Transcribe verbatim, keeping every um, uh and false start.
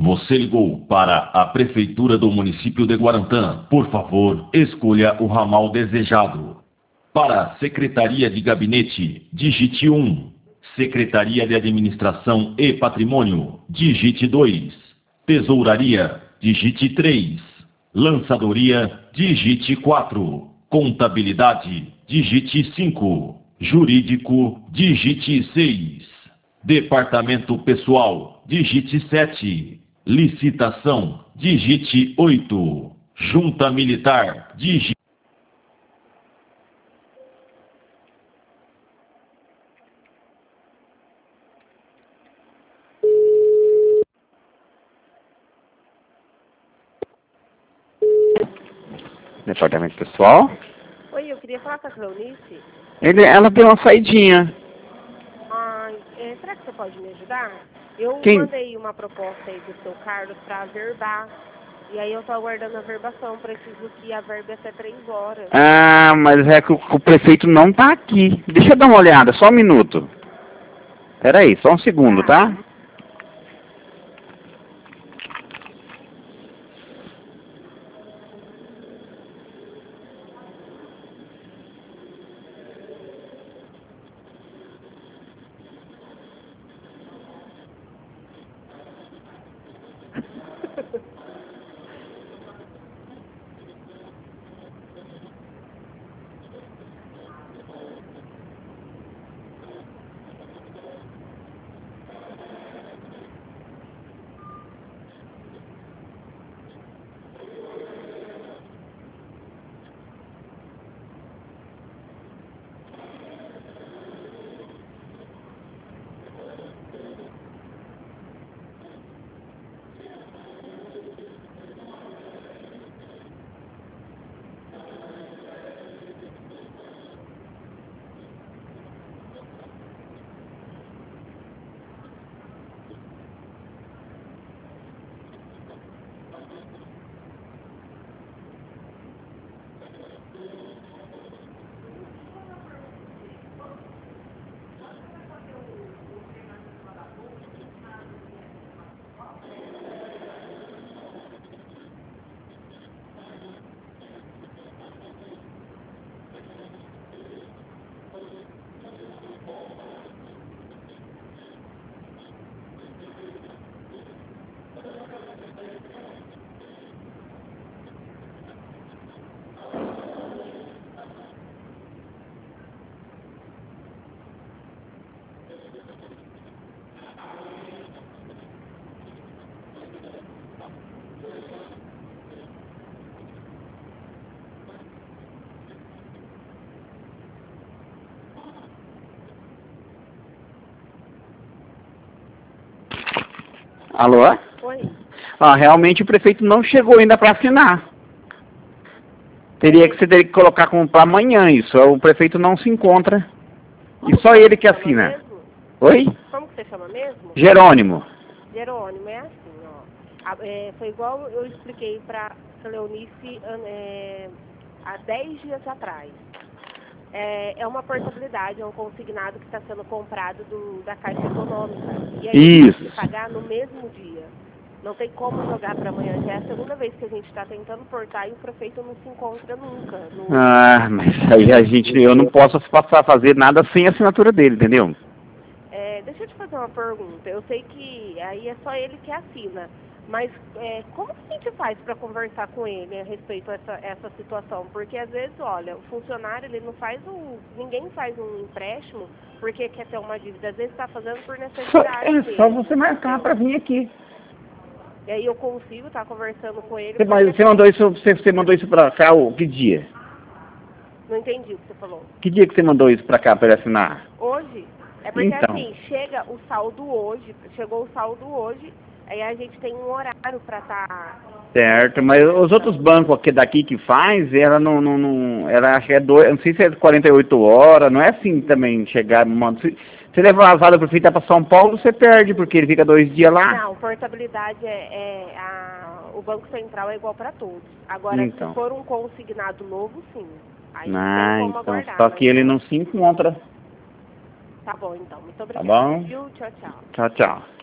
Você ligou para a Prefeitura do município de Guarantã. Por favor, escolha o ramal desejado. Para a Secretaria de Gabinete, digite um. Secretaria de Administração e Patrimônio, digite dois. Tesouraria, digite três. Lançadoria, digite quatro. Contabilidade, digite cinco. Jurídico, digite seis. Departamento Pessoal, digite sete. Licitação, digite oito. Junta Militar, digite... Departamento Pessoal. Oi, eu queria falar com a Cleonice. Ele, ela deu uma saidinha. Ah, é, será que você pode me ajudar? Eu Quem? mandei uma proposta aí do seu Carlos para verbar. E aí eu estou aguardando a verbação. Preciso que a verbe até três horas. Ah, mas é que o, o prefeito não tá aqui. Deixa eu dar uma olhada, só um minuto. Pera aí, só um segundo, tá? Alô? Oi. Ah, realmente o prefeito não chegou ainda para assinar. Teria que você teria que colocar como para amanhã isso. O prefeito não se encontra. Como E só que ele que você chama assina. mesmo? Oi? Como que você chama mesmo? Jerônimo. Jerônimo, é assim, ó. A- é, foi igual eu expliquei para Cleonice an- é, há dez dias atrás. É, é uma portabilidade, é um consignado que está sendo comprado do, da Caixa Econômica. E aí ele tem que Isso. pagar no mesmo dia. Não tem como jogar para amanhã. Já é a segunda vez que a gente está tentando portar e o prefeito não se encontra nunca. No... Ah, mas aí a gente, eu não posso passar a fazer nada sem a assinatura dele, entendeu? É, deixa eu te fazer uma pergunta. Eu sei que aí é só ele que assina. Mas é, como que a gente faz para conversar com ele a respeito dessa essa situação? Porque às vezes, olha, o funcionário ele não faz um, ninguém faz um empréstimo porque quer ter uma dívida. Às vezes está fazendo por Só, necessidade é só mesmo, você marcar entendeu? para vir aqui. E aí eu consigo estar conversando com ele. Você, mas Porque... você mandou isso, você, você mandou isso para cá, o que dia? Não entendi o que você falou. Que dia que você mandou isso para cá para ele assinar? Hoje? É porque Então. assim, chega o saldo hoje, chegou o saldo hoje, aí a gente tem um horário para estar... Tá... Certo, mas os outros bancos aqui daqui que faz, ela não, não, não ela acha que é dois, não sei se é quarenta e oito horas, não é assim também chegar, mano. Se você levar a vazada pro filho para São Paulo, você perde, porque ele fica dois dias lá. Não, portabilidade é, é a, o Banco Central é igual para todos. Agora, Então. se for um consignado novo, sim. Aí Ah, tem como então, aguardar. só que Mas... ele não se encontra. Tá bom, então. Muito Tá obrigada, bom? viu? Tchau, tchau. Tchau, tchau.